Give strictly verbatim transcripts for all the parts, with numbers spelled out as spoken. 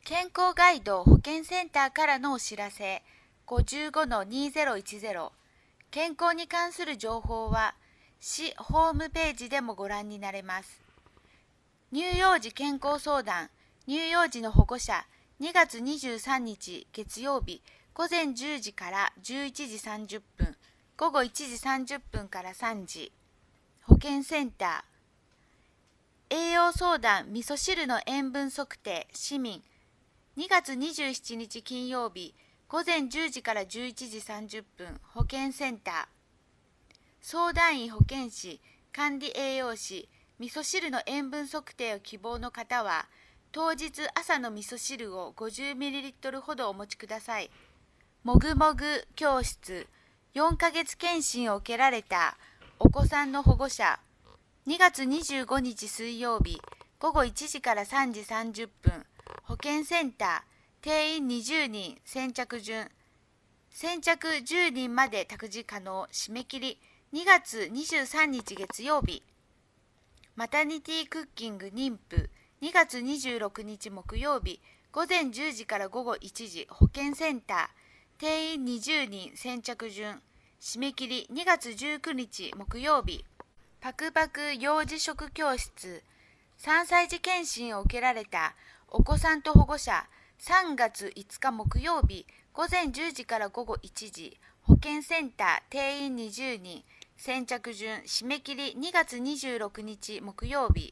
健康ガイド保健センターからのお知らせ ごじゅうごのにせんじゅう 健康に関する情報は市ホームページでもご覧になれます。乳幼児健康相談乳幼児の保護者にがつにじゅうさんにち月曜日午前じゅうじからじゅういちじさんじゅっぷん、午後いちじさんじゅっぷんからさんじ、保健センター栄養相談味噌汁の塩分測定市民にがつにじゅうしちにち金曜日午前じゅうじからじゅういちじさんじゅっぷん保健センター相談員保健師管理栄養士味噌汁の塩分測定を希望の方は当日朝の味噌汁を ごじゅうミリリットル ほどお持ちください。もぐもぐ教室よんかげつ検診を受けられたお子さんの保護者にがつにじゅうごにち水曜日午後いちじからさんじさんじゅっぷん保健センター定員にじゅうにん先着順先着じゅうにんまで託児可能締め切りにがつにじゅうさんにち月曜日マタニティクッキング妊婦にがつにじゅうろくにち木曜日午前じゅうじから午後いちじ保健センター定員にじゅうにん先着順締め切りにがつじゅうくにち木曜日パクパク幼児食教室さんさい児検診を受けられたお子さんと保護者さんがついつか木曜日午前じゅうじから午後いちじ保健センター定員にじゅうにん先着順締め切りにがつにじゅうろくにち木曜日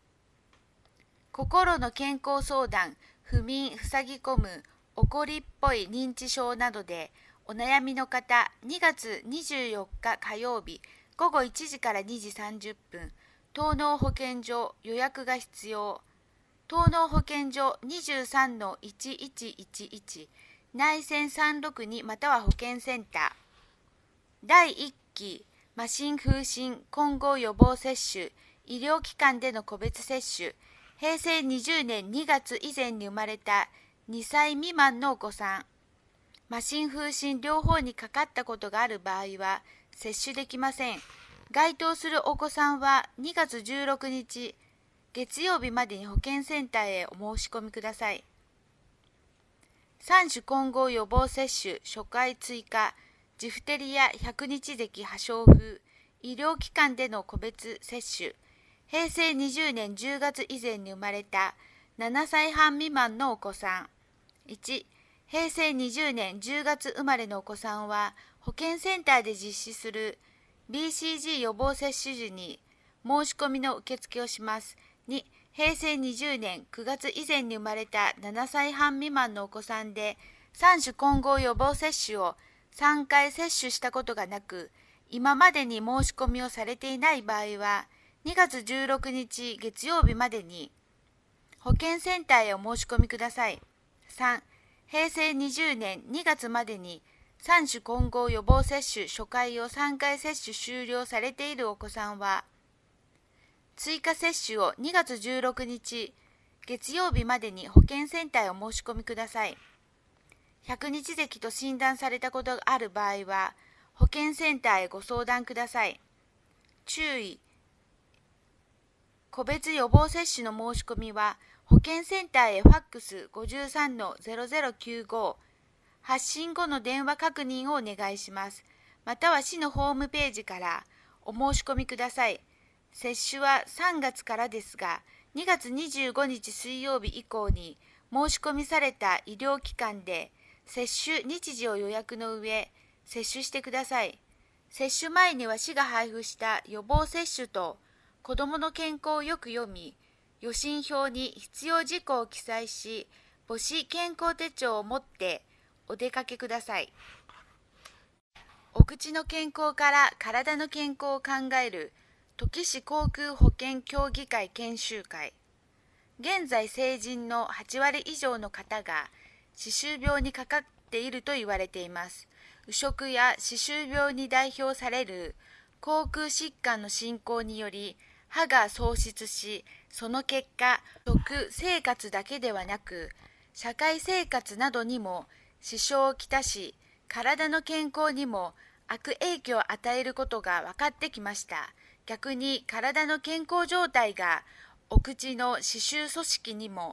心の健康相談不眠塞ぎ込む怒りっぽい認知症などでお悩みの方にがつにじゅうよっか火曜日午後いちじからにじさんじゅっぷん東農保健所予約が必要東農保健所 にじゅうさんのいちいちいちいち 内線さんろくにまたは保健センターだいいっき麻疹風疹混合予防接種医療機関での個別接種へいせいにじゅうねんにがつ以前に生まれたにさい未満のお子さん麻疹風疹両方にかかったことがある場合は接種できません。該当するお子さんはにがつじゅうろくにち月曜日までに保健センターへお申し込みください。三種混合予防接種初回追加ジフテリアひゃくにち咳破傷風医療機関での個別接種へいせいにじゅうねんじゅうがつ以前に生まれたななさいはん未満のお子さんいちへいせいにじゅうねんじゅうがつ生まれのお子さんは保健センターで実施する ビーシージー 予防接種時に申し込みの受付をします。にへいせいにじゅうねんくがつ以前に生まれたななさいはん未満のお子さんで三種混合予防接種をさんかい接種したことがなく今までに申し込みをされていない場合はにがつじゅうろくにち月曜日までに保健センターへお申し込みください。さんへいせいにじゅうねんにがつまでに三種混合予防接種初回をさんかい接種終了されているお子さんは追加接種をにがつじゅうろくにち月曜日までに保健センターへお申し込みください。ひゃくにち咳と診断されたことがある場合は保健センターへご相談ください。注意個別予防接種の申し込みは保健センターへファックス ごじゅうさんのゼロゼロきゅうご 発信後の電話確認をお願いします。または市のホームページからお申し込みください。接種はさんがつからですが、にがつにじゅうごにち水曜日以降に申し込みされた医療機関で接種日時を予約の上、接種してください。接種前には市が配布した予防接種と子どもの健康をよく読み、予診票に必要事項を記載し、母子健康手帳を持ってお出かけください。お口の健康から体の健康を考える土岐市航空保健協議会研修会。現在成人のはちわり以上の方が歯周病にかかっていると言われています。右食や歯周病に代表される口腔疾患の進行により歯が喪失し、その結果、食生活だけではなく、社会生活などにも支障をきたし、体の健康にも悪影響を与えることが分かってきました。逆に体の健康状態がお口の歯周組織にも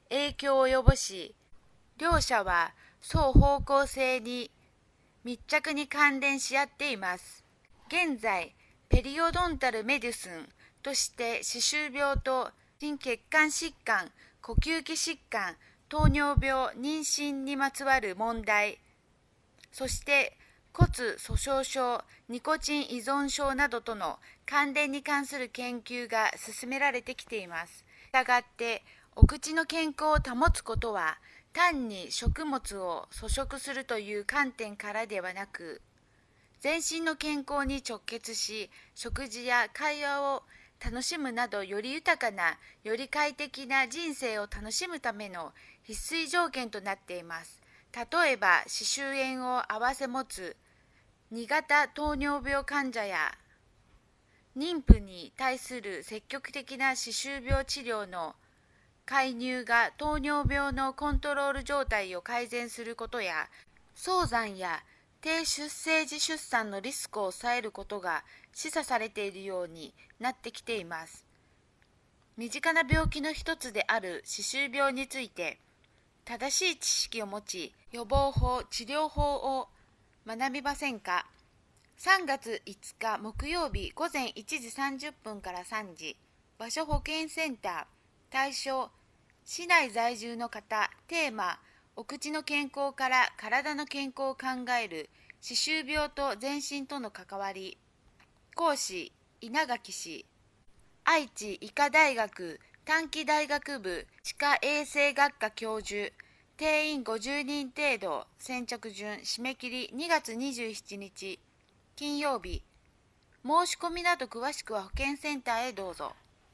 影響を及ぼし、両者は双方向性に密着に関連し合っています。現在、ペリオドンタルメディスンとして歯周病と心血管疾患、呼吸器疾患、糖尿病、妊娠にまつわる問題、そして骨粗鬆症、ニコチン依存症などとの関連に関する研究が進められてきています。したがって、お口の健康を保つことは、単に食物を粗食するという観点からではなく、全身の健康に直結し、食事や会話を楽しむなど、より豊かな、より快適な人生を楽しむための必須条件となっています。例えば、歯周炎を併せ持つに型糖尿病患者や、妊婦に対する積極的な歯周病治療の介入が糖尿病のコントロール状態を改善することや、早産や低出生時出産のリスクを抑えることが示唆されているようになってきています。身近な病気の一つである歯周病について、正しい知識を持ち、予防法、治療法を学びませんか？さんがついつか木曜日午前いちじさんじゅっぷんからさんじ、場所保健センター、対象、市内在住の方、テーマ、お口の健康から体の健康を考える歯周病と全身との関わり。講師、稲垣氏。愛知医科大学短期大学部歯科衛生学科教授。定員ごじゅうにん程度。先着順。締め切りにがつにじゅうしちにち金曜日。申し込みなど詳しくは保健センターへどうぞ。